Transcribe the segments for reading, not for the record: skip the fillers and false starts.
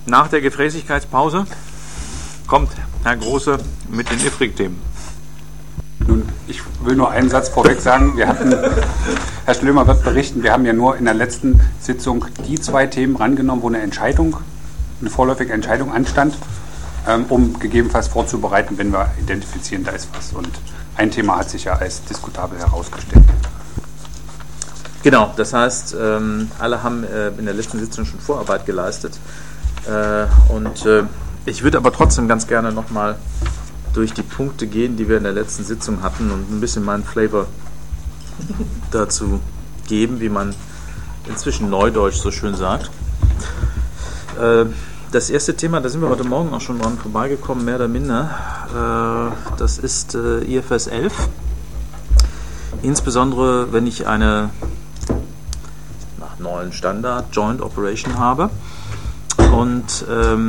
nach der Gefräßigkeitspause kommt Herr Große mit den IFRIC-Themen. Nun, ich will nur einen Satz vorweg sagen. Herr Schlömer wird berichten, wir haben ja nur in der letzten Sitzung die 2 Themen rangenommen, wo eine vorläufige Entscheidung anstand, um gegebenenfalls vorzubereiten, wenn wir identifizieren, da ist was. Und ein Thema hat sich ja als diskutabel herausgestellt. Genau, das heißt, alle haben in der letzten Sitzung schon Vorarbeit geleistet. Ich würde aber trotzdem ganz gerne nochmal durch die Punkte gehen, die wir in der letzten Sitzung hatten und ein bisschen meinen Flavor dazu geben, wie man inzwischen Neudeutsch so schön sagt. Das erste Thema, da sind wir heute Morgen auch schon dran vorbeigekommen, mehr oder minder, das ist IFRS 11. Insbesondere, wenn ich eine nach neuen Standard Joint Operation habe. Und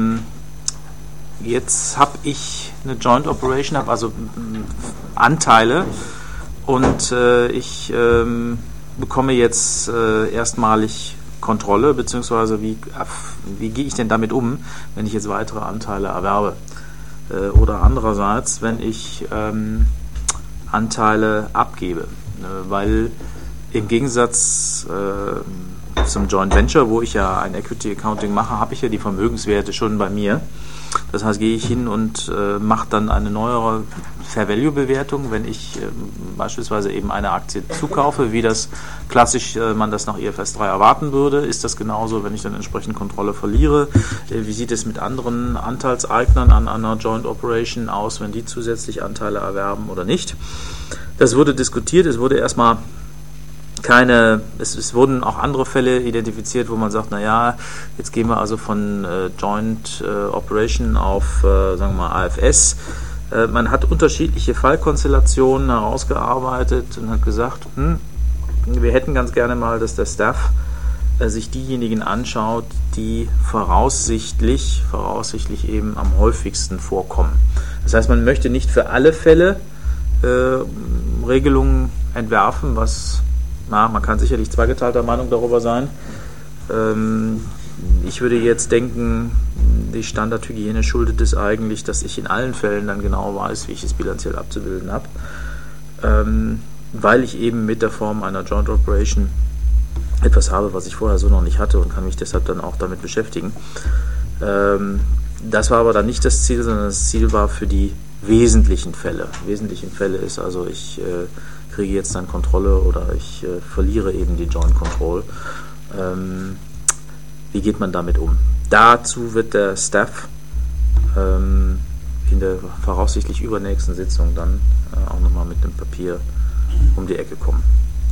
jetzt habe ich eine Joint Operation, habe also Anteile und ich bekomme jetzt erstmalig Kontrolle, beziehungsweise wie gehe ich denn damit um, wenn ich jetzt weitere Anteile erwerbe? Oder andererseits, wenn ich Anteile abgebe, weil im Gegensatz zum Joint Venture, wo ich ja ein Equity Accounting mache, habe ich ja die Vermögenswerte schon bei mir. Das heißt, gehe ich hin und mache dann eine neuere Fair Value Bewertung, wenn ich beispielsweise eben eine Aktie zukaufe, wie das klassisch man das nach IFRS 3 erwarten würde. Ist das genauso, wenn ich dann entsprechend Kontrolle verliere? Wie sieht es mit anderen Anteilseignern an einer Joint Operation aus, wenn die zusätzlich Anteile erwerben oder nicht? Das wurde diskutiert, es wurde erstmal es wurden auch andere Fälle identifiziert, wo man sagt, naja, jetzt gehen wir also von Joint Operation auf, sagen wir mal, AFS. Man hat unterschiedliche Fallkonstellationen herausgearbeitet und hat gesagt, wir hätten ganz gerne mal, dass der Staff sich diejenigen anschaut, die voraussichtlich eben am häufigsten vorkommen. Das heißt, man möchte nicht für alle Fälle Regelungen entwerfen, man kann sicherlich zweigeteilter Meinung darüber sein. Ich würde jetzt denken, die Standardhygiene schuldet es eigentlich, dass ich in allen Fällen dann genau weiß, wie ich es bilanziell abzubilden habe, weil ich eben mit der Form einer Joint Operation etwas habe, was ich vorher so noch nicht hatte und kann mich deshalb dann auch damit beschäftigen. Das war aber dann nicht das Ziel, sondern das Ziel war für die wesentlichen Fälle. Wesentlichen Fälle ist also, ich kriege jetzt dann Kontrolle oder ich verliere eben die Joint Control. Wie geht man damit um? Dazu wird der Staff in der voraussichtlich übernächsten Sitzung dann auch nochmal mit dem Papier um die Ecke kommen.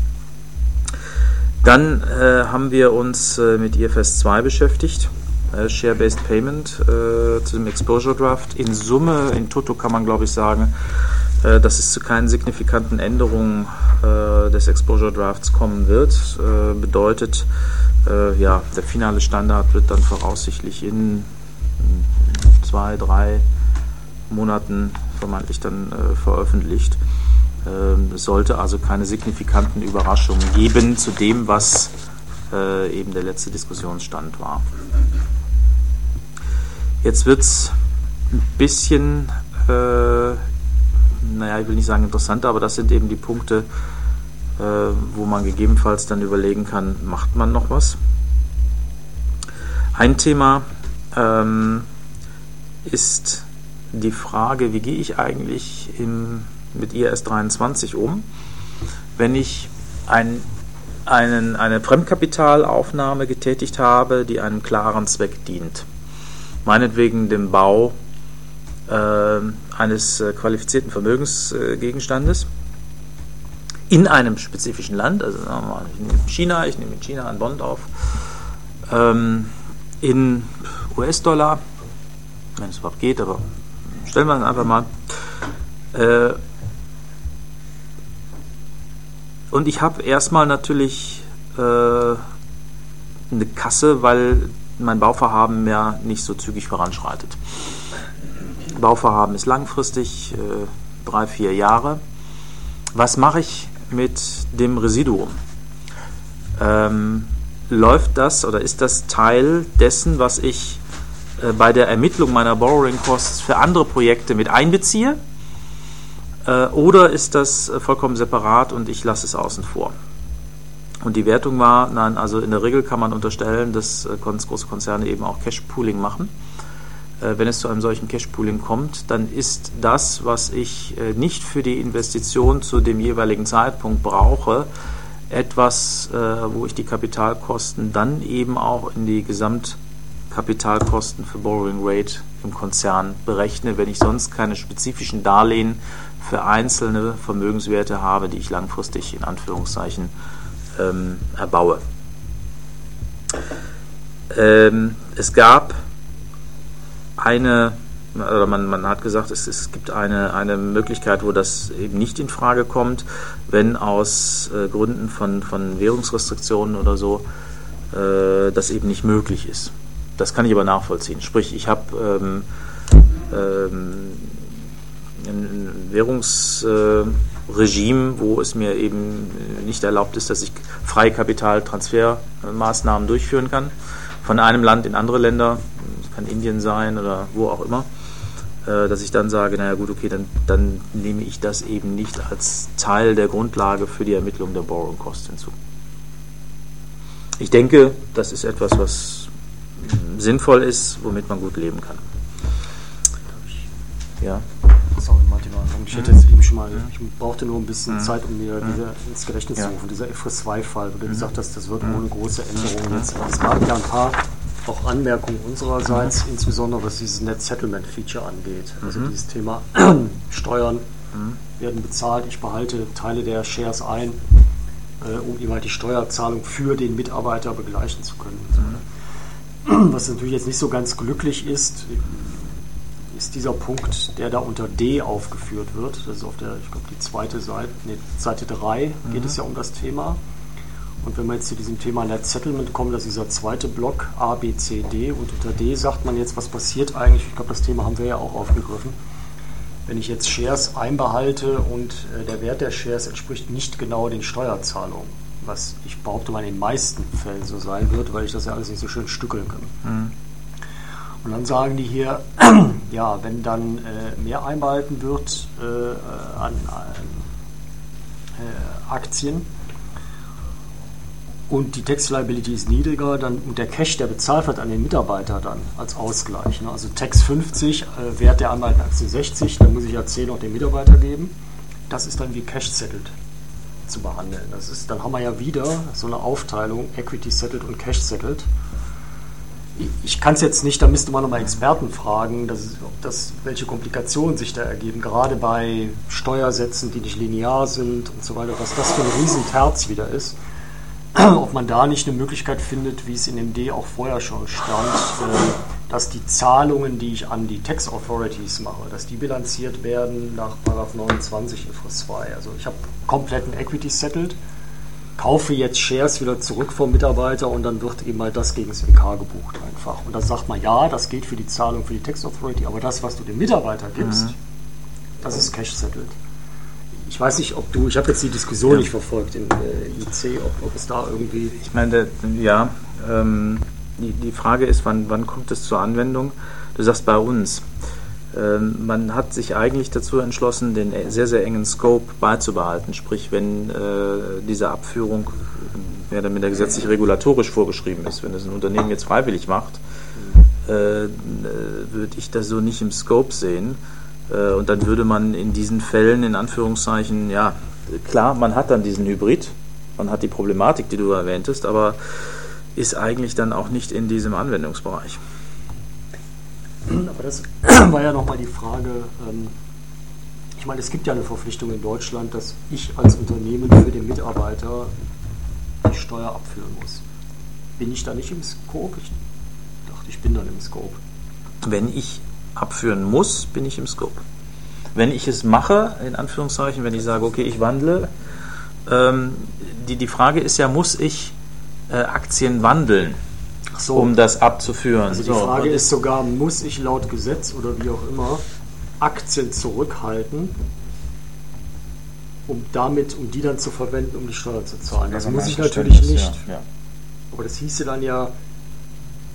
Dann haben wir uns mit IFRS 2 beschäftigt, Share-Based Payment zu dem Exposure Draft. In Summe, in Toto kann man glaube ich sagen, dass es zu keinen signifikanten Änderungen des Exposure Drafts kommen wird. Bedeutet, der finale Standard wird dann voraussichtlich in 2-3 Monaten vermeintlich dann veröffentlicht. Es sollte also keine signifikanten Überraschungen geben zu dem, was eben der letzte Diskussionsstand war. Jetzt wird es ein bisschen ich will nicht sagen interessanter, aber das sind eben die Punkte, wo man gegebenenfalls dann überlegen kann, macht man noch was? Ein Thema ist die Frage, wie gehe ich eigentlich mit IAS 23 um, wenn ich eine Fremdkapitalaufnahme getätigt habe, die einem klaren Zweck dient. Meinetwegen dem Bau eines qualifizierten Vermögensgegenstandes in einem spezifischen Land, also sagen wir mal, ich nehme in China einen Bond auf, in US-Dollar, wenn es überhaupt geht, aber stellen wir es einfach mal. Und ich habe erstmal natürlich eine Kasse, weil mein Bauvorhaben ja nicht so zügig voranschreitet. Bauvorhaben ist langfristig, 3-4 Jahre. Was mache ich mit dem Residuum? Läuft das oder ist das Teil dessen, was ich bei der Ermittlung meiner Borrowing Costs für andere Projekte mit einbeziehe, oder ist das vollkommen separat und ich lasse es außen vor. Und die Wertung war, nein, also in der Regel kann man unterstellen, dass große Konzerne eben auch Cash-Pooling machen. Wenn es zu einem solchen Cash-Pooling kommt, dann ist das, was ich nicht für die Investition zu dem jeweiligen Zeitpunkt brauche, etwas, wo ich die Kapitalkosten dann eben auch in die Gesamtkapitalkosten für Borrowing Rate im Konzern berechne, wenn ich sonst keine spezifischen Darlehen für einzelne Vermögenswerte habe, die ich langfristig in Anführungszeichen erbaue. Es gab oder man hat gesagt, es gibt eine Möglichkeit, wo das eben nicht in Frage kommt, wenn aus Gründen von Währungsrestriktionen oder so das eben nicht möglich ist. Das kann ich aber nachvollziehen. Sprich, ich habe ein Währungsregime, wo es mir eben nicht erlaubt ist, dass ich freie Kapitaltransfermaßnahmen durchführen kann, von einem Land in andere Länder, das kann Indien sein oder wo auch immer, dass ich dann sage, naja gut, okay, dann nehme ich das eben nicht als Teil der Grundlage für die Ermittlung der Borrowing Cost hinzu. Ich denke, das ist etwas, was sinnvoll ist, womit man gut leben kann. Ja. Sorry, Martin, ich hätte jetzt eben schon mal, ich brauchte nur ein bisschen Zeit, um mir ins Gedächtnis zu rufen. Dieser IFRS 2-Fall, wo du gesagt hast, das wird ohne große Änderungen jetzt. Es gab ja ein paar auch Anmerkungen unsererseits, insbesondere was dieses Net Settlement Feature angeht. Also dieses Thema Steuern werden bezahlt, ich behalte Teile der Shares ein, um eben halt die Steuerzahlung für den Mitarbeiter begleichen zu können. Was natürlich jetzt nicht so ganz glücklich ist dieser Punkt, der da unter D aufgeführt wird. Das ist auf der, ich glaube, die zweite Seite, Seite 3 geht es ja um das Thema. Und wenn wir jetzt zu diesem Thema Net Settlement kommen, das ist dieser zweite Block A, B, C, D, und unter D sagt man jetzt, was passiert eigentlich, ich glaube, das Thema haben wir ja auch aufgegriffen, wenn ich jetzt Shares einbehalte und der Wert der Shares entspricht nicht genau den Steuerzahlungen, was ich behaupte mal in den meisten Fällen so sein wird, weil ich das ja alles nicht so schön stückeln kann. Und dann sagen die hier, ja, wenn dann mehr einbehalten wird an Aktien und die Tax Liability ist niedriger, dann und der Cash, der bezahlt wird an den Mitarbeiter dann als Ausgleich. Ne? Also Tax 50, Wert der anbehaltenen Aktie 60, dann muss ich ja 10 noch dem Mitarbeiter geben. Das ist dann wie Cash Settled zu behandeln. Dann haben wir ja wieder so eine Aufteilung, Equity Settled und Cash Settled. Ich kann es jetzt nicht, da müsste man nochmal Experten fragen, welche Komplikationen sich da ergeben, gerade bei Steuersätzen, die nicht linear sind und so weiter, was das für ein Riesenterz wieder ist. Ob man da nicht eine Möglichkeit findet, wie es in dem D auch vorher schon stand, dass die Zahlungen, die ich an die Tax Authorities mache, dass die bilanziert werden nach § 29 IFRS 2. Also ich habe kompletten Equity settled, kaufe jetzt Shares wieder zurück vom Mitarbeiter und dann wird eben mal das gegen das EK gebucht einfach. Und dann sagt man, ja, das geht für die Zahlung für die Tax Authority, aber das, was du dem Mitarbeiter gibst, das ist Cash Settled. Ich weiß nicht, ich habe jetzt die Diskussion nicht verfolgt im IC, ob es da irgendwie... Ich meine, die Frage ist, wann kommt es zur Anwendung? Du sagst bei uns. Man hat sich eigentlich dazu entschlossen, den sehr, sehr engen Scope beizubehalten. Sprich, wenn diese Abführung mehr oder minder gesetzlich regulatorisch vorgeschrieben ist, wenn das ein Unternehmen jetzt freiwillig macht, würde ich das so nicht im Scope sehen. Und dann würde man in diesen Fällen, in Anführungszeichen, ja, klar, man hat dann diesen Hybrid, man hat die Problematik, die du erwähntest, aber ist eigentlich dann auch nicht in diesem Anwendungsbereich. Aber das war ja nochmal die Frage, ich meine, es gibt ja eine Verpflichtung in Deutschland, dass ich als Unternehmen für den Mitarbeiter die Steuer abführen muss. Bin ich da nicht im Scope? Ich dachte, ich bin dann im Scope. Wenn ich abführen muss, bin ich im Scope. Wenn ich es mache, in Anführungszeichen, wenn ich sage, okay, ich wandle, die Frage ist ja, muss ich Aktien wandeln, um das abzuführen? Also die Frage ist sogar, muss ich laut Gesetz oder wie auch immer Aktien zurückhalten, um die dann zu verwenden, um die Steuer zu zahlen? Das muss ich natürlich nicht. Ja. Aber das hieße dann ja,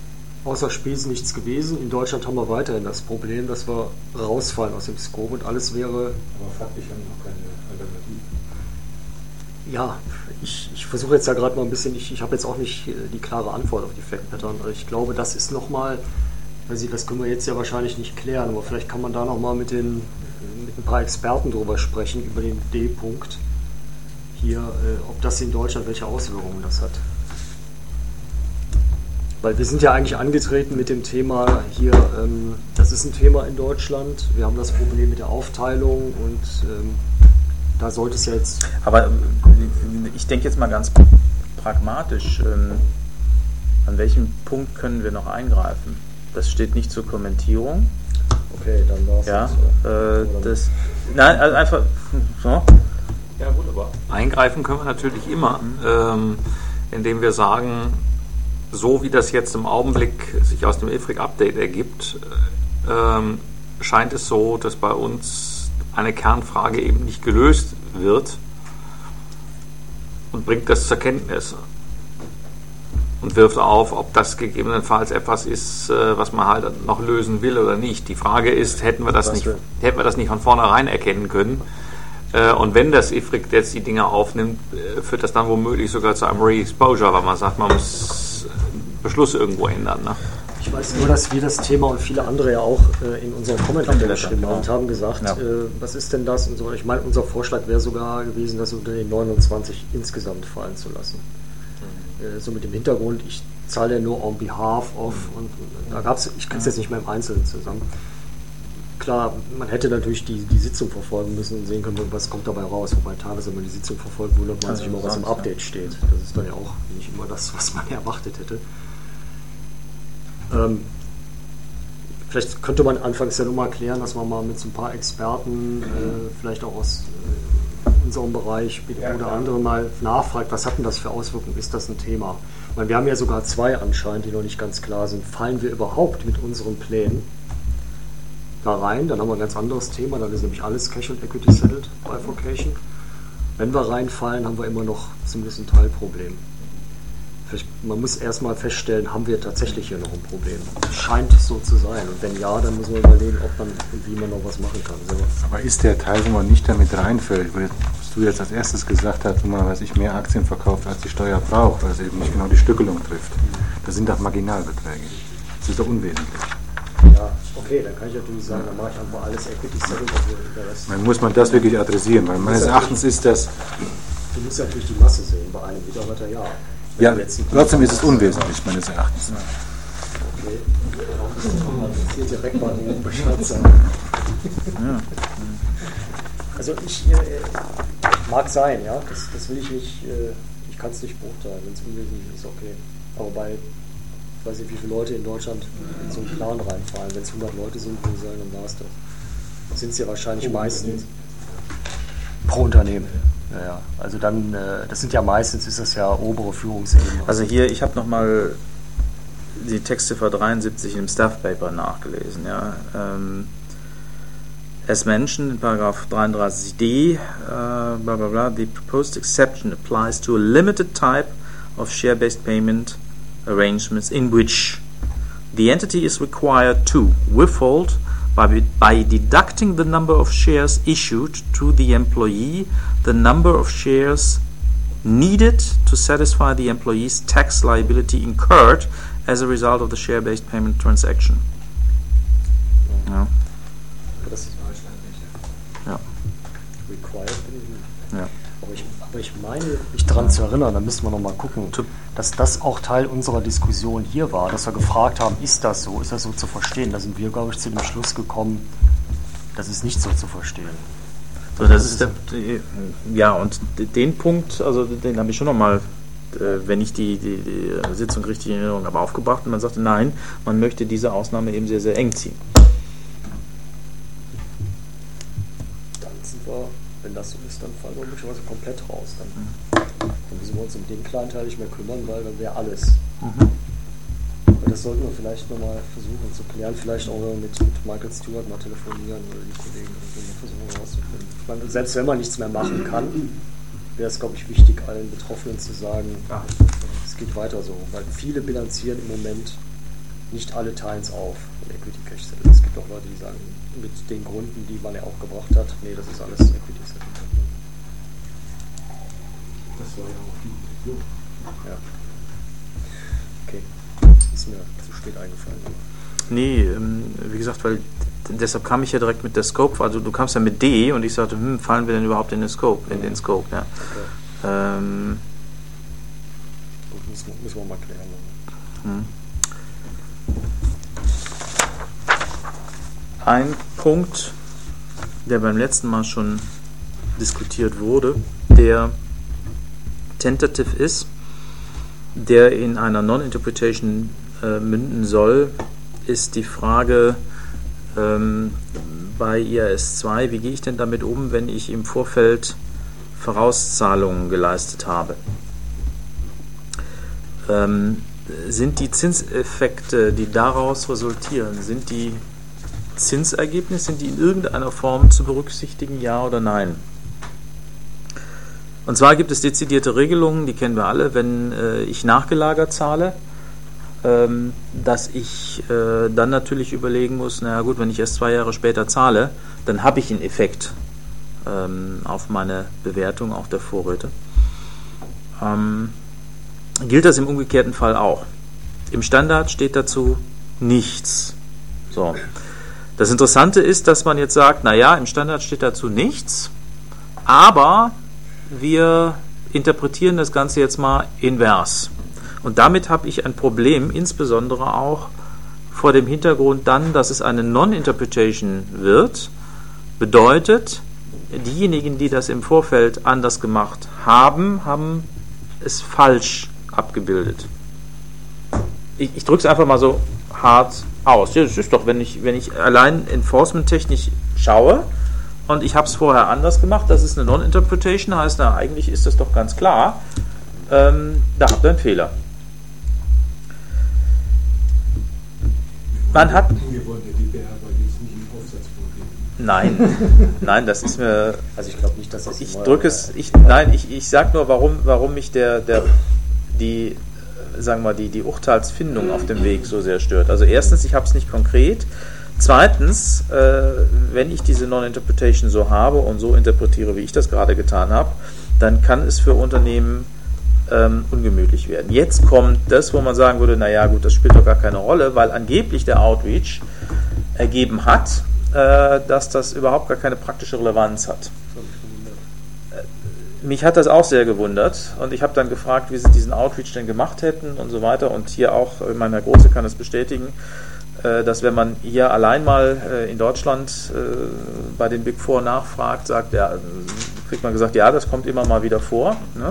außer Spesen nichts gewesen. In Deutschland haben wir weiterhin das Problem, dass wir rausfallen aus dem Scope und alles wäre... Aber faktisch haben wir noch keine Alternative. Ja, ich versuche jetzt ja gerade mal ein bisschen, ich habe jetzt auch nicht die klare Antwort auf die Fact Pattern, aber ich glaube, das ist nochmal, das können wir jetzt ja wahrscheinlich nicht klären, aber vielleicht kann man da nochmal mit ein paar Experten drüber sprechen, über den D-Punkt hier, ob das in Deutschland, welche Auswirkungen das hat. Weil wir sind ja eigentlich angetreten mit dem Thema hier, das ist ein Thema in Deutschland, wir haben das Problem mit der Aufteilung und da sollte es ja jetzt... Aber ich denke jetzt mal ganz pragmatisch, an welchem Punkt können wir noch eingreifen? Das steht nicht zur Kommentierung. Okay, dann war es ja, so. Nein, also einfach so. Ja gut, aber eingreifen können wir natürlich immer, indem wir sagen, so wie das jetzt im Augenblick sich aus dem IFRIC-Update ergibt, scheint es so, dass bei uns eine Kernfrage eben nicht gelöst wird und bringt das zur Kenntnis und wirft auf, ob das gegebenenfalls etwas ist, was man halt noch lösen will oder nicht. Die Frage ist, hätten wir das nicht von vornherein erkennen können? Und wenn das IFRIC jetzt die Dinge aufnimmt, führt das dann womöglich sogar zu einem Re-Exposure, weil man sagt, man muss Beschluss irgendwo ändern. Ne? Ich weiß nur, dass wir das Thema und viele andere ja auch in unseren Kommentaren geschrieben haben und haben gesagt, ja. Was ist denn das und so. Ich meine, unser Vorschlag wäre sogar gewesen, das unter den 29 insgesamt fallen zu lassen. So mit dem Hintergrund, ich zahle ja nur on behalf of und da gab es, ich kann es jetzt nicht mehr im Einzelnen zusammen. Klar, man hätte natürlich die Sitzung verfolgen müssen und sehen können, was kommt dabei raus. Wobei teilweise, wenn man die Sitzung verfolgt, wundert man sich immer, was im Update steht. Das ist dann ja auch nicht immer das, was man erwartet hätte. Vielleicht könnte man anfangs ja nur mal klären, dass man mal mit so ein paar Experten, vielleicht auch aus unserem Bereich oder anderen mal nachfragt, was hat denn das für Auswirkungen, ist das ein Thema? Ich meine, wir haben ja sogar 2 anscheinend, die noch nicht ganz klar sind. Fallen wir überhaupt mit unseren Plänen da rein? Dann haben wir ein ganz anderes Thema, dann ist nämlich alles Cash und Equity Settled Bifurcation. Wenn wir reinfallen, haben wir immer noch zumindest ein Teilproblem. Man muss erstmal feststellen, haben wir tatsächlich hier noch ein Problem? Scheint so zu sein. Und wenn ja, dann müssen wir überlegen, ob man und wie man noch was machen kann. So. Aber ist der Teil, wo man nicht damit reinfällt, was du jetzt als erstes gesagt hast, wo man, mehr Aktien verkauft, als die Steuer braucht, weil es eben nicht genau die Stückelung trifft? Das sind doch Marginalbeträge. Das ist doch unwesentlich. Ja, okay, dann kann ich natürlich sagen, dann mache ich einfach alles Equity Settled. Dann muss man das wirklich adressieren, weil meines Erachtens ist das... Du musst natürlich die Masse sehen, bei einem Mitarbeiter ja. Ja, trotzdem ist es unwesentlich, meines Erachtens. Okay, das hier direkt mal Bescheid sagen. Ja. Also mag sein, ja, das will ich nicht, ich kann es nicht beurteilen, wenn es unwesentlich ist, okay. Aber ich weiß nicht, wie viele Leute in Deutschland in so einen Plan reinfallen. Wenn es 100 Leute sind, würde ich sagen, dann war es das. Sind es ja wahrscheinlich meistens pro Unternehmen. Ja, also dann, das sind ja meistens, ist das ja obere Führungsebene. Also hier, ich habe nochmal die Textziffer 73 im Staff Paper nachgelesen. Ja. As mentioned in paragraph 33d, blah blah blah, the proposed exception applies to a limited type of share-based payment arrangements in which the entity is required to withhold by deducting the number of shares issued to the employee, the number of shares needed to satisfy the employee's tax liability incurred as a result of the share-based payment transaction. Ja. Das ist ja. Required bin ich nicht. Ja. Aber ich meine, mich daran zu erinnern, da müssen wir nochmal gucken, dass das auch Teil unserer Diskussion hier war, dass wir gefragt haben, ist das so zu verstehen? Da sind wir, glaube ich, zu dem Schluss gekommen, das ist nicht so zu verstehen. So, das ist ja, und den Punkt, also den habe ich schon nochmal, wenn ich die Sitzung richtig in Erinnerung habe, aufgebracht und man sagte, nein, man möchte diese Ausnahme eben sehr, sehr eng ziehen. Dann sind wir, wenn das so ist, dann fallen wir möglicherweise komplett raus. Dann müssen wir uns um den kleinen Teil nicht mehr kümmern, weil dann wäre alles. Aber das sollten wir vielleicht nochmal versuchen zu klären, vielleicht auch mit Michael Stewart mal telefonieren oder die Kollegen versuchen herauszufinden. Ich meine, selbst wenn man nichts mehr machen kann, wäre es, glaube ich, wichtig, allen Betroffenen zu sagen, es geht weiter so, weil viele bilanzieren im Moment nicht alle teilen es auf, ein Equity Cash Settlement. Es gibt auch Leute, die sagen, mit den Gründen, die man ja auch gebracht hat, nee, das ist alles Equity Settlement. Das war ja auch die Intention. Ja. Okay, ist mir zu spät eingefallen. Nee, wie gesagt, weil deshalb kam ich ja direkt mit der Scope, also du kamst ja mit D und ich sagte, fallen wir denn überhaupt in den Scope? Ja. Okay. Gut, müssen wir mal klären. Ein Punkt, der beim letzten Mal schon diskutiert wurde, der tentative ist, der in einer Non-Interpretation münden soll, ist die Frage bei IAS 2, wie gehe ich denn damit um, wenn ich im Vorfeld Vorauszahlungen geleistet habe? Sind die Zinseffekte, die daraus resultieren, sind die Zinsergebnisse, sind die in irgendeiner Form zu berücksichtigen, ja oder nein? Und zwar gibt es dezidierte Regelungen, die kennen wir alle, wenn ich nachgelagert zahle, dass ich dann natürlich überlegen muss, naja gut, wenn ich erst 2 Jahre später zahle, dann habe ich einen Effekt auf meine Bewertung auch der Vorräte. Gilt das im umgekehrten Fall auch? Im Standard steht dazu nichts. So. Das Interessante ist, dass man jetzt sagt, naja, im Standard steht dazu nichts, aber wir interpretieren das Ganze jetzt mal invers. Und damit habe ich ein Problem, insbesondere auch vor dem Hintergrund dann, dass es eine Non-Interpretation wird, bedeutet, diejenigen, die das im Vorfeld anders gemacht haben, haben es falsch abgebildet. Ich drücke es einfach mal so hart aus. Ja, das ist doch, wenn ich allein enforcement-technisch schaue und ich habe es vorher anders gemacht, das ist eine Non-Interpretation, heißt, na, eigentlich ist das doch ganz klar, da habt ihr einen Fehler. Man hat... Wir wollen ja die Beherber jetzt nicht im Aufsatzproblem. Nein, das ist mir... Also ich glaube nicht, dass das... Ich drücke es... Ich sage nur, warum mich die Urteilsfindung auf dem Weg so sehr stört. Also erstens, ich habe es nicht konkret. Zweitens, wenn ich diese Non-Interpretation so habe und so interpretiere, wie ich das gerade getan habe, dann kann es für Unternehmen ungemütlich werden. Jetzt kommt das, wo man sagen würde, naja gut, das spielt doch gar keine Rolle, weil angeblich der Outreach ergeben hat, dass das überhaupt gar keine praktische Relevanz hat. Mich hat das auch sehr gewundert und ich habe dann gefragt, wie sie diesen Outreach denn gemacht hätten und so weiter, und hier auch, mein Herr Große kann das bestätigen, dass wenn man hier allein mal in Deutschland bei den Big Four nachfragt, kriegt man gesagt, ja, das kommt immer mal wieder vor. Ne?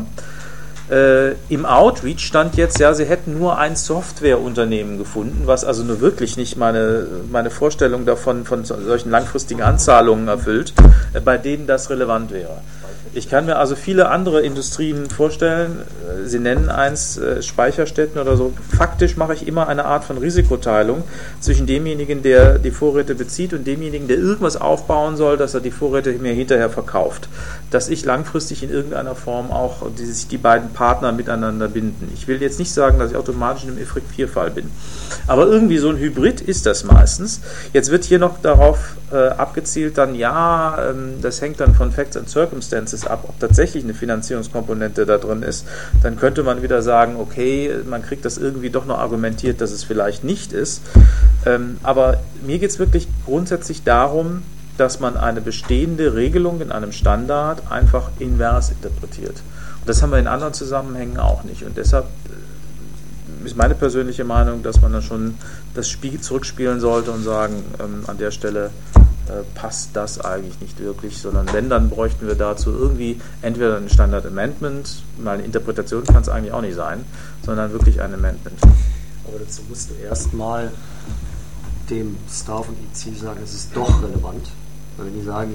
Im Outreach stand jetzt, ja, sie hätten nur ein Softwareunternehmen gefunden, was also nur wirklich nicht meine Vorstellung davon von solchen langfristigen Anzahlungen erfüllt, bei denen das relevant wäre. Ich kann mir also viele andere Industrien vorstellen, Sie nennen eins, Speicherstätten oder so. Faktisch mache ich immer eine Art von Risikoteilung zwischen demjenigen, der die Vorräte bezieht, und demjenigen, der irgendwas aufbauen soll, dass er die Vorräte mir hinterher verkauft. Dass ich langfristig in irgendeiner Form auch sich die beiden Partner miteinander binden. Ich will jetzt nicht sagen, dass ich automatisch in einem IFRIC 4-Fall bin. Aber irgendwie so ein Hybrid ist das meistens. Jetzt wird hier noch darauf abgezielt, dann ja, das hängt dann von Facts and Circumstances ab, ob tatsächlich eine Finanzierungskomponente da drin ist. Dann könnte man wieder sagen, okay, man kriegt das irgendwie doch noch argumentiert, dass es vielleicht nicht ist. Aber mir geht es wirklich grundsätzlich darum, dass man eine bestehende Regelung in einem Standard einfach invers interpretiert. Und das haben wir in anderen Zusammenhängen auch nicht. Und deshalb ist meine persönliche Meinung, dass man dann schon das Spiel zurückspielen sollte und sagen, an der Stelle passt das eigentlich nicht wirklich, sondern wenn, dann bräuchten wir dazu irgendwie entweder ein Standard Amendment, mal eine Interpretation kann es eigentlich auch nicht sein, sondern wirklich ein Amendment. Aber dazu musst du erstmal dem Staff und IC sagen, es ist doch relevant. Weil wenn die sagen,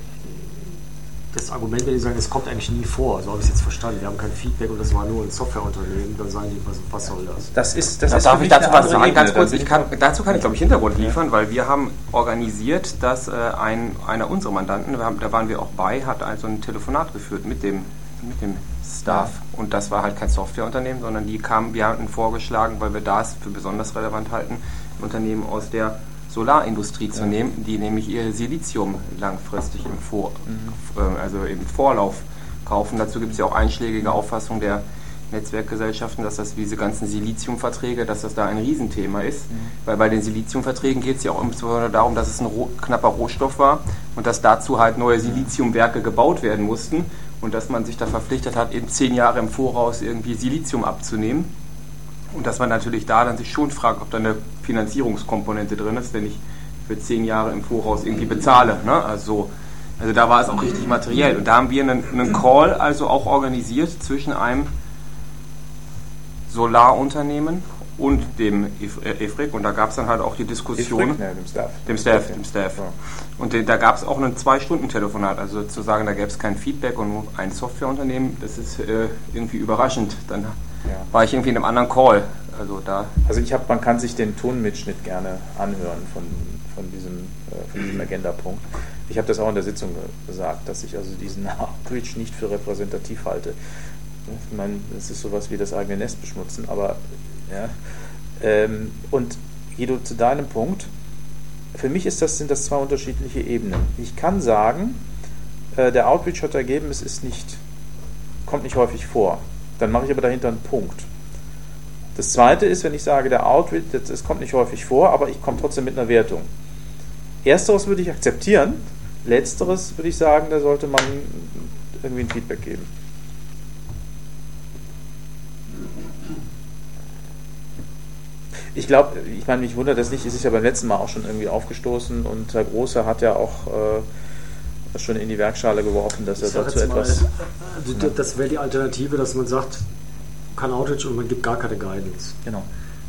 das Argument, wenn die sagen, es kommt eigentlich nie vor, so habe ich es jetzt verstanden, wir haben kein Feedback und das war nur ein Softwareunternehmen, dann sagen die, was soll das? Darf ich dazu was sagen? Ganz kurz, dazu kann ich, glaube ich, Hintergrund liefern, weil wir haben organisiert, dass einer unserer Mandanten, da waren wir auch bei, hat also ein Telefonat geführt mit dem Staff. Und das war halt kein Softwareunternehmen, sondern wir hatten vorgeschlagen, weil wir das für besonders relevant halten, ein Unternehmen aus der Solarindustrie zu nehmen, die nämlich ihr Silizium langfristig im Vorlauf kaufen. Dazu gibt es ja auch einschlägige Auffassungen der Netzwerkgesellschaften, dass das diese ganzen Siliziumverträge, dass das da ein Riesenthema ist. Weil bei den Siliziumverträgen geht es ja auch insbesondere darum, dass es ein knapper Rohstoff war und dass dazu halt neue Siliziumwerke gebaut werden mussten und dass man sich da verpflichtet hat, eben 10 Jahre im Voraus irgendwie Silizium abzunehmen. Und dass man natürlich da dann sich schon fragt, ob da eine Finanzierungskomponente drin ist, wenn ich für 10 Jahre im Voraus irgendwie bezahle. Ne? Also da war es auch richtig materiell. Und da haben wir einen Call also auch organisiert zwischen einem Solarunternehmen und dem IFRIC. Und da gab es dann halt auch die Diskussion. Dem Staff. Ja. Und da gab es auch ein 2-Stunden-Telefonat. Also sozusagen, da gäbe es kein Feedback und nur ein Softwareunternehmen. Das ist irgendwie überraschend. Dann war ich irgendwie in einem anderen Call. Man kann sich den Tonmitschnitt gerne anhören von diesem Agenda-Punkt. Ich habe das auch in der Sitzung gesagt, dass ich also diesen Outreach nicht für repräsentativ halte. Ich meine, das ist sowas wie das eigene Nest beschmutzen, aber und Guido, zu deinem Punkt, für mich sind das 2 unterschiedliche Ebenen. Ich kann sagen, der Outreach hat ergeben, kommt nicht häufig vor. Dann mache ich aber dahinter einen Punkt. Das Zweite ist, wenn ich sage, der Outreach, es kommt nicht häufig vor, aber ich komme trotzdem mit einer Wertung. Ersteres würde ich akzeptieren, Letzteres würde ich sagen, da sollte man irgendwie ein Feedback geben. Ich glaube, mich wundert das nicht, es ist ja beim letzten Mal auch schon irgendwie aufgestoßen und Herr Große hat ja auch schon in die Werkschale geworfen, dass er dazu etwas... Das wäre die Alternative, dass man sagt, kein Outreach und man gibt gar keine Guidance. Genau.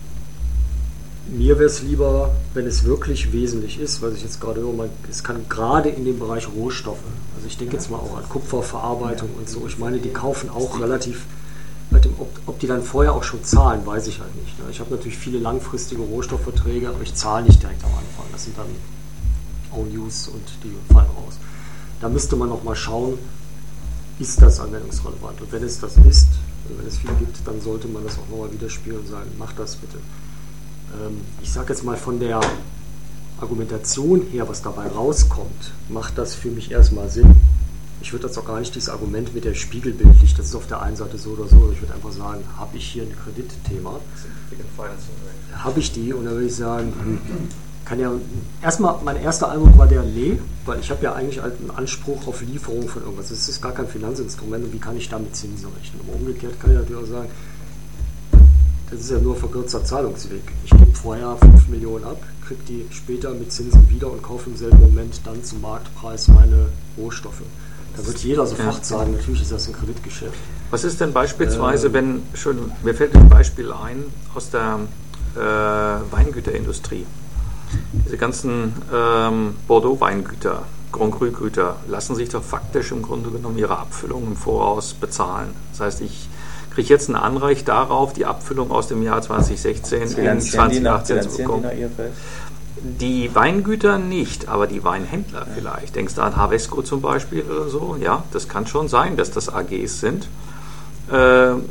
Mir wäre es lieber, wenn es wirklich wesentlich ist, weil ich jetzt gerade höre, es kann gerade in dem Bereich Rohstoffe, also ich denke jetzt mal auch an Kupferverarbeitung und so, ich meine, die kaufen auch relativ, ob die dann vorher auch schon zahlen, weiß ich halt nicht. Ich habe natürlich viele langfristige Rohstoffverträge, aber ich zahle nicht direkt am Anfang, das sind dann Own-Use und die fallen raus. Da müsste man noch mal schauen, ist das anwendungsrelevant, und wenn es das ist, wenn es viel gibt, dann sollte man das auch nochmal widerspiegeln und sagen, mach das bitte. Ich sage jetzt mal von der Argumentation her, was dabei rauskommt, macht das für mich erstmal Sinn. Ich würde jetzt auch gar nicht dieses Argument mit der Spiegelbildlicht, das ist auf der einen Seite so oder so, ich würde einfach sagen, habe ich hier ein Kreditthema? Habe ich die? Und dann würde ich sagen, erstmal mein erster Eindruck war der, weil ich habe ja eigentlich halt einen Anspruch auf Lieferung von irgendwas. Das ist gar kein Finanzinstrument und wie kann ich damit Zinsen rechnen? Aber umgekehrt kann ich natürlich auch sagen, das ist ja nur verkürzter Zahlungsweg. Ich gebe vorher 5 Millionen ab, kriege die später mit Zinsen wieder und kaufe im selben Moment dann zum Marktpreis meine Rohstoffe. Da wird jeder sofort sagen, natürlich ist das ein Kreditgeschäft. Was ist denn beispielsweise, mir fällt ein Beispiel ein aus der Weingüterindustrie. Diese ganzen Bordeaux-Weingüter, Grand Cru-Güter lassen sich doch faktisch im Grunde genommen ihre Abfüllung im Voraus bezahlen. Das heißt, ich kriege jetzt ein Anrecht darauf, die Abfüllung aus dem Jahr 2016 in 2018 zu bekommen. Die Weingüter nicht, aber die Weinhändler vielleicht. Denkst du an Havesco zum Beispiel oder so? Ja, das kann schon sein, dass das AGs sind. Also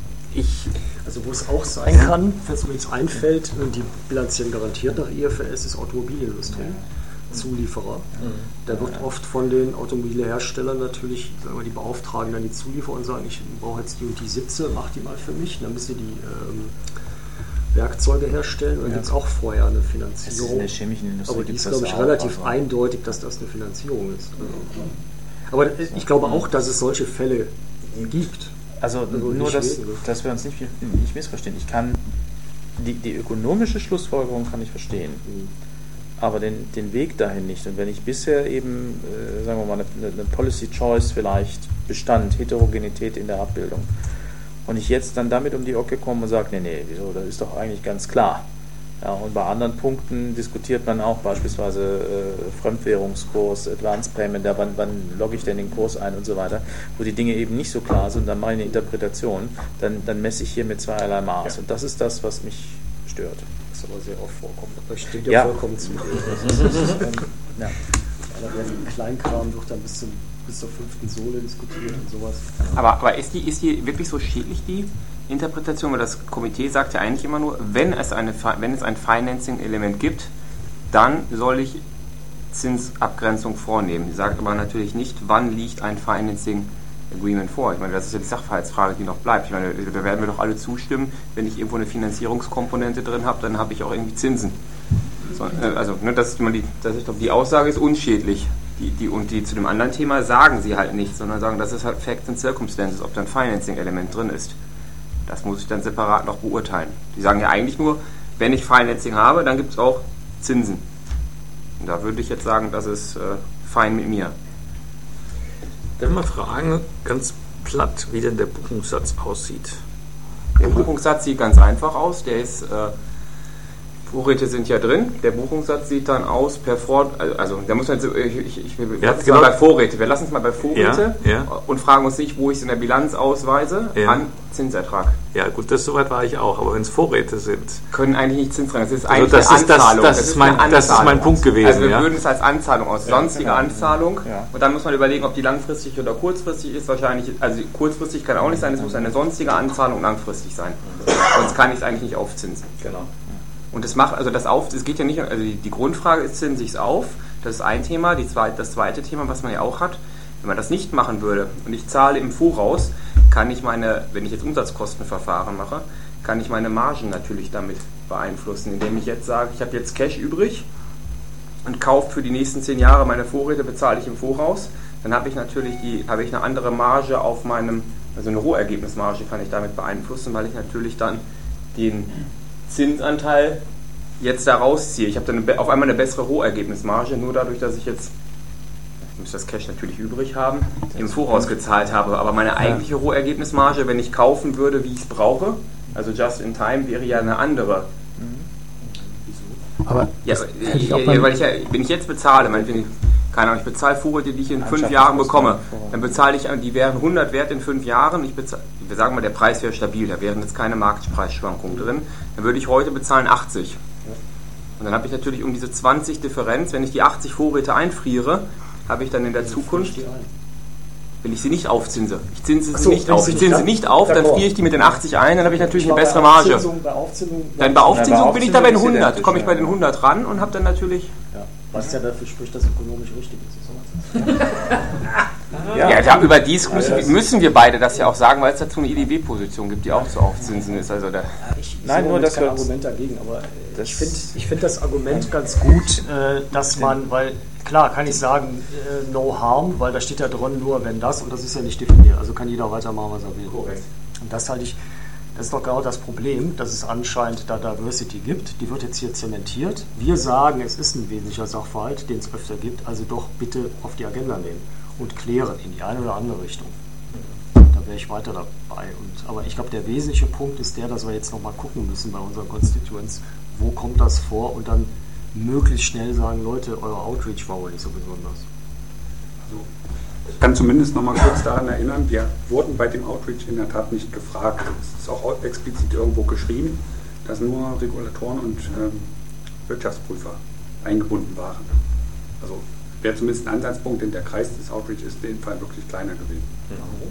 wo es auch sein kann, wenn es mir jetzt einfällt, die bilanzieren garantiert nach IFRS, ist Automobilindustrie. Zulieferer. Da wird oft von den Automobilherstellern natürlich, sagen wir, die beauftragen dann die Zulieferer und sagen, ich brauche jetzt die und die Sitze, mach die mal für mich. Dann müssen die Werkzeuge herstellen und dann gibt es auch vorher eine Finanzierung. In der chemischen Industrie, aber die ist, glaube ich, relativ eindeutig, dass das eine Finanzierung ist. Aber ich glaube auch, dass es solche Fälle gibt. Also nur, dass wir uns nicht missverstehen. Ich kann die ökonomische Schlussfolgerung kann ich verstehen. Aber den Weg dahin nicht. Und wenn ich bisher eben, sagen wir mal, eine Policy Choice vielleicht bestand, Heterogenität in der Abbildung, und ich jetzt dann damit um die Ecke komme und sage, nee, wieso, das ist doch eigentlich ganz klar. Ja, und bei anderen Punkten diskutiert man auch beispielsweise Fremdwährungskurs, Advanced Payment, wann logge ich denn den Kurs ein und so weiter, wo die Dinge eben nicht so klar sind, dann mache ich eine Interpretation, dann messe ich hier mit zweierlei Maß. Ja. Und das ist das, was mich stört. Das aber sehr oft vorkommt. Aber ich stimme dir vollkommen zu. Ja. Der Kleinkram wird ein bisschen bis zur 5. Sohle diskutiert und sowas. Aber ist die wirklich so schädlich, die Interpretation? Weil das Komitee sagt ja eigentlich immer nur, wenn es ein Financing-Element gibt, dann soll ich Zinsabgrenzung vornehmen. Sie sagt aber natürlich nicht, wann liegt ein Financing Agreement vor. Ich meine, das ist ja die Sachverhaltsfrage, die noch bleibt. Ich meine, da werden wir doch alle zustimmen, wenn ich irgendwo eine Finanzierungskomponente drin habe, dann habe ich auch irgendwie Zinsen. Also, die Aussage ist unschädlich. Die zu dem anderen Thema sagen sie halt nicht, sondern sagen, das ist halt Facts and Circumstances, ob da ein Financing-Element drin ist. Das muss ich dann separat noch beurteilen. Die sagen ja eigentlich nur, wenn ich Financing habe, dann gibt es auch Zinsen. Und da würde ich jetzt sagen, das ist fein mit mir. Dann mal fragen, ganz platt, wie denn der Buchungssatz aussieht. Der Buchungssatz sieht ganz einfach aus. Der ist, Vorräte sind ja drin. Der Buchungssatz sieht dann aus per also da muss man bei Vorräte. Wir lassen es mal bei Vorräte und fragen uns nicht, wo ich es in der Bilanz ausweise, an Zinsertrag. Ja gut, soweit war ich auch, aber wenn es Vorräte sind... Können eigentlich nicht Zinsrang. Das ist also eigentlich eine Anzahlung. Das ist mein Punkt gewesen. Also wir würden es als Anzahlung aus, sonstige Anzahlung. Ja. Und dann muss man überlegen, ob die langfristig oder kurzfristig ist. Wahrscheinlich, also kurzfristig kann auch nicht sein, es muss eine sonstige Anzahlung langfristig sein. Sonst kann ich es eigentlich nicht aufzinsen. Genau. Und das macht, also es geht ja nicht, also die Grundfrage ist, zinse ich es auf? Das ist ein Thema. Das zweite Thema, was man ja auch hat, wenn man das nicht machen würde und ich zahle im Voraus, kann ich wenn ich jetzt Umsatzkostenverfahren mache, kann ich meine Margen natürlich damit beeinflussen, indem ich jetzt sage, ich habe jetzt Cash übrig und kaufe für die nächsten 10 Jahre meine Vorräte, bezahle ich im Voraus, dann habe ich natürlich eine andere Marge auf also eine Rohergebnismarge kann ich damit beeinflussen, weil ich natürlich dann den Zinsanteil jetzt da rausziehe. Ich habe dann auf einmal eine bessere Rohergebnismarge, nur dadurch, dass ich jetzt, ich muss das Cash natürlich übrig haben, im Voraus gezahlt habe. Aber meine eigentliche Rohergebnismarge, wenn ich kaufen würde, wie ich es brauche, also just in time, wäre ja eine andere. Aber wenn ich jetzt bezahle, keine Ahnung, ich bezahle Vorräte, die ich in 5 Jahren bekomme, dann bezahle ich, die wären 100 wert in 5 Jahren, wir sagen mal, der Preis wäre stabil, da wären jetzt keine Marktpreisschwankungen drin, dann würde ich heute bezahlen 80. Und dann habe ich natürlich um diese 20 Differenz, wenn ich die 80 Vorräte einfriere, habe ich dann in der Zukunft, wenn ich sie nicht aufzinse, ich zinse sie nicht auf, dann friere ich die mit den 80 ein, dann habe ich natürlich eine bessere Marge. Bei Aufzinsung bin ich da bei den 100, komme ich bei den 100 ran und habe dann natürlich... Was ja dafür spricht, dass ökonomisch richtig ist. Überdies müssen wir beide das ja auch sagen, weil es dazu eine EDW-Position gibt, die auch zu aufzinsen ist. Also ich kein Argument dagegen, aber ich finde das Argument ganz gut, dass man, weil klar kann ich sagen, no harm, weil da steht ja drin nur wenn das und das ist ja nicht definiert, also kann jeder weitermachen, was er will. Korrekt. Und das halte ich. Das ist doch genau das Problem, dass es anscheinend da Diversity gibt. Die wird jetzt hier zementiert. Wir sagen, es ist ein wesentlicher Sachverhalt, den es öfter gibt, also doch bitte auf die Agenda nehmen und klären in die eine oder andere Richtung. Da wäre ich weiter dabei. Aber ich glaube, der wesentliche Punkt ist der, dass wir jetzt nochmal gucken müssen bei unseren Constituents, wo kommt das vor und dann möglichst schnell sagen, Leute, euer Outreach war wohl nicht so besonders. Ich kann zumindest noch mal kurz daran erinnern, wir wurden bei dem Outreach in der Tat nicht gefragt. Es ist auch explizit irgendwo geschrieben, dass nur Regulatoren und Wirtschaftsprüfer eingebunden waren. Also wäre zumindest ein Ansatzpunkt, denn der Kreis des Outreach ist in dem Fall wirklich kleiner gewesen. Warum?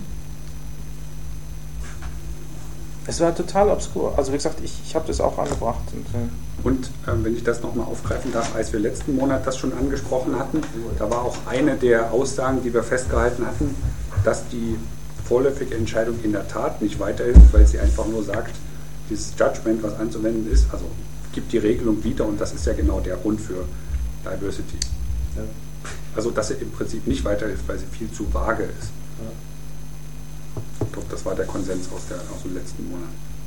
Es war total obskur. Also wie gesagt, ich habe das auch angebracht. Und wenn ich das nochmal aufgreifen darf, als wir letzten Monat das schon angesprochen hatten, da war auch eine der Aussagen, die wir festgehalten hatten, dass die vorläufige Entscheidung in der Tat nicht weiterhilft, weil sie einfach nur sagt, dieses Judgment, was anzuwenden ist, also gibt die Regelung wieder und das ist ja genau der Grund für Diversity. Ja. Also dass sie im Prinzip nicht weiterhilft, weil sie viel zu vage ist. Ja. Ich glaube, das war der Konsens aus dem letzten Monat.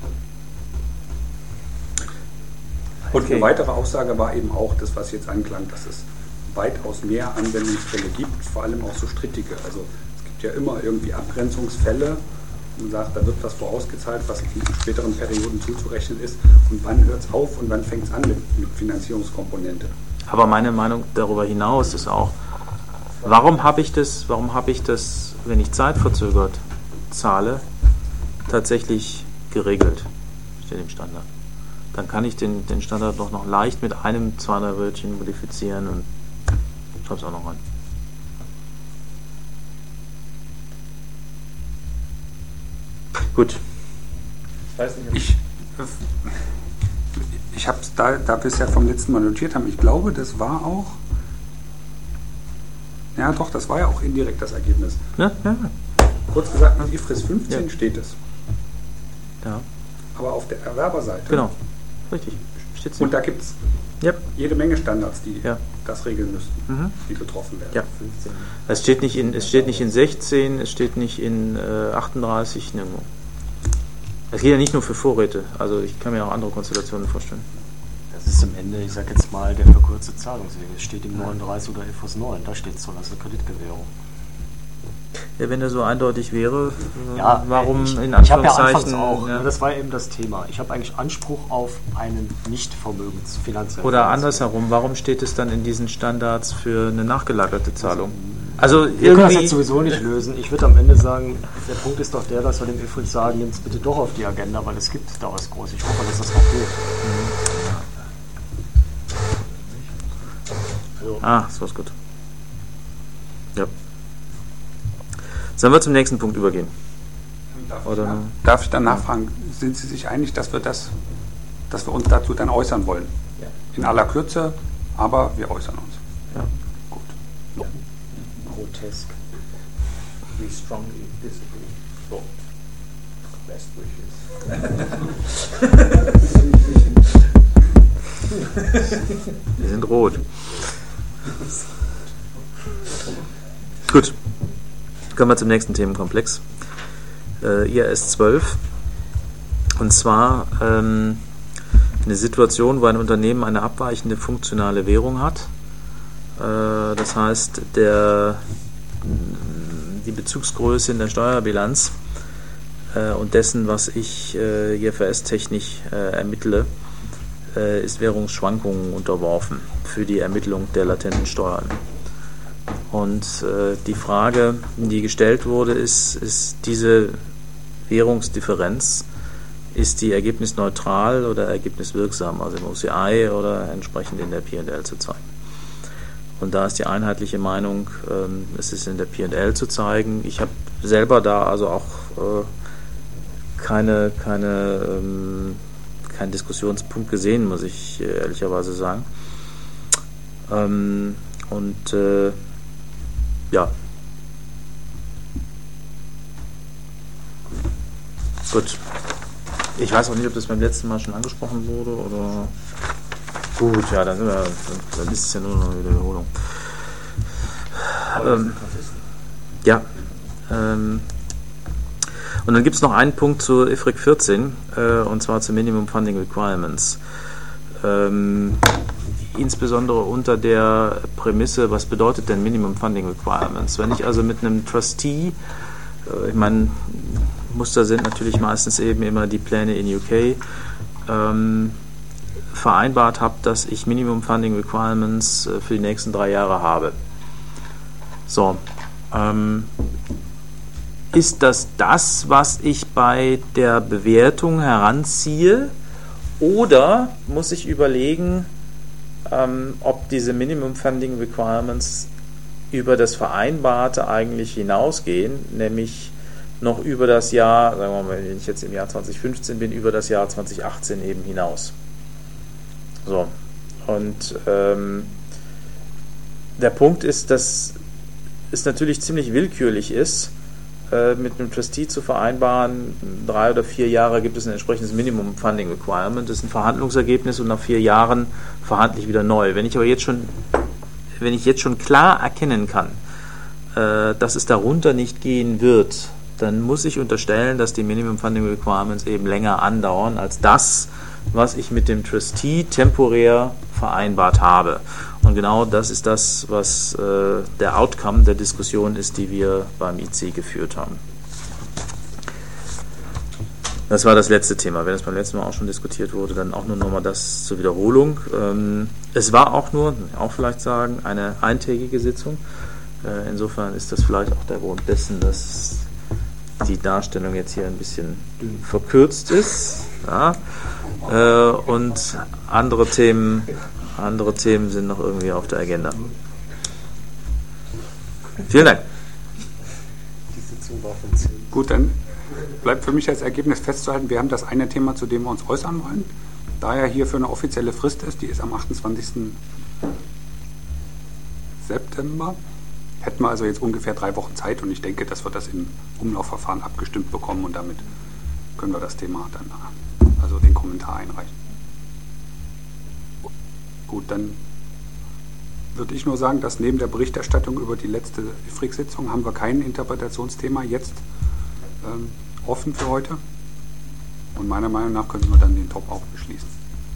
Und eine weitere Aussage war eben auch das, was jetzt anklang, dass es weitaus mehr Anwendungsfälle gibt, vor allem auch so strittige. Also es gibt ja immer irgendwie Abgrenzungsfälle, wo man sagt, da wird was vorausgezahlt, was in späteren Perioden zuzurechnen ist und wann hört es auf und wann fängt es an mit Finanzierungskomponente. Aber meine Meinung darüber hinaus ist auch, warum habe ich das, wenn ich zeitverzögert zahle, tatsächlich geregelt, steht im Standard. Dann kann ich den Standard doch noch leicht mit einem 2-3 Wörtchen modifizieren und schreibe es auch noch rein. Gut. Ich habe es da wir es ja vom letzten Mal notiert haben, ich glaube, das war auch. Ja, doch, das war ja auch indirekt das Ergebnis. Ja. Kurz gesagt, nach IFRS 15 steht es. Ja. Aber auf der Erwerberseite. Genau. Richtig. Steht's Und da gibt es jede Menge Standards, die das regeln müssten, die getroffen werden. Ja. Es steht nicht in 16, es steht nicht in 38, nirgendwo. Es geht ja nicht nur für Vorräte, also ich kann mir auch andere Konstellationen vorstellen. Das ist am Ende, ich sag jetzt mal, der verkürzte Zahlungsweg. Es steht im 39 oder IFRS 9, da steht Zoll, das ist eine Kreditgewährung. Ja, wenn der so eindeutig wäre, Ja, warum ich in habe ja Anführungszeichen... anfangs auch, ja. das war eben das Thema. Ich habe eigentlich Anspruch auf einen Nicht-Vermögensfinanziellen. Oder andersherum, warum steht es dann in diesen Standards für eine nachgelagerte Zahlung? Also Wir können das irgendwie... jetzt sowieso nicht lösen. Ich würde am Ende sagen, der Punkt ist doch der, dass wir dem IFRIC sagen, nimm es bitte doch auf die Agenda, weil es gibt da was Großes. Ich hoffe, dass das noch geht. So ist gut. Ja. Sollen wir zum nächsten Punkt übergehen? Darf ich dann nachfragen, sind Sie sich einig, dass wir uns dazu dann äußern wollen? Ja. In aller Kürze, aber wir äußern uns. Ja. Gut. Grotesk. We strongly disagree. So. Best wishes. Wir sind rot. Gut. Kommen wir zum nächsten Themenkomplex. IAS 12. Und zwar eine Situation, wo ein Unternehmen eine abweichende funktionale Währung hat. Das heißt, die Bezugsgröße in der Steuerbilanz und dessen, was ich IFRS-technisch ermittle, ist Währungsschwankungen unterworfen für die Ermittlung der latenten Steuern. Und die Frage, die gestellt wurde, ist diese Währungsdifferenz, ist die ergebnisneutral oder ergebniswirksam, also im OCI oder entsprechend in der P&L zu zeigen. Und da ist die einheitliche Meinung, es ist in der P&L zu zeigen. Ich habe selber da also auch keinen Diskussionspunkt gesehen, muss ich ehrlicherweise sagen. Ja. Gut. Ich weiß auch nicht, ob das beim letzten Mal schon angesprochen wurde oder. Gut, ja, dann ist es ja nur noch eine Wiederholung. Ja. Und dann gibt es noch einen Punkt zu IFRIC 14, und zwar zu Minimum Funding Requirements. Insbesondere unter der Prämisse, was bedeutet denn Minimum Funding Requirements? Wenn ich also mit einem Trustee, ich meine, Muster sind natürlich meistens eben immer die Pläne in UK, vereinbart habe, dass ich Minimum Funding Requirements für die nächsten 3 Jahre habe. So, ist das, was ich bei der Bewertung heranziehe, oder muss ich überlegen, ob diese Minimum Funding Requirements über das Vereinbarte eigentlich hinausgehen, nämlich noch über das Jahr, sagen wir mal, wenn ich jetzt im Jahr 2015 bin, über das Jahr 2018 eben hinaus. So, und der Punkt ist, dass es natürlich ziemlich willkürlich ist, mit einem Trustee zu vereinbaren, 3 oder 4 Jahre gibt es ein entsprechendes Minimum Funding Requirement, das ist ein Verhandlungsergebnis und nach 4 Jahren verhandle ich wieder neu. Wenn ich jetzt schon klar erkennen kann, dass es darunter nicht gehen wird, dann muss ich unterstellen, dass die Minimum Funding Requirements eben länger andauern als das, was ich mit dem Trustee temporär vereinbart habe. Und genau das ist das, was der Outcome der Diskussion ist, die wir beim IC geführt haben. Das war das letzte Thema. Wenn es beim letzten Mal auch schon diskutiert wurde, dann auch nur nochmal das zur Wiederholung. Es war auch vielleicht sagen, eine eintägige Sitzung. Insofern ist das vielleicht auch der Grund dessen, dass die Darstellung jetzt hier ein bisschen verkürzt ist. Ja. Und andere Themen sind noch irgendwie auf der Agenda. Vielen Dank. Die Sitzung war von 10. Gut, dann bleibt für mich als Ergebnis festzuhalten, wir haben das eine Thema, zu dem wir uns äußern wollen. Da ja hier für eine offizielle Frist ist, die ist am 28. September, hätten wir also jetzt ungefähr 3 Wochen Zeit und ich denke, dass wir das im Umlaufverfahren abgestimmt bekommen und damit können wir das Thema dann, also den Kommentar einreichen. Gut, dann würde ich nur sagen, dass neben der Berichterstattung über die letzte IFRIC-Sitzung haben wir kein Interpretationsthema jetzt offen für heute. Und meiner Meinung nach könnten wir dann den Top auch beschließen.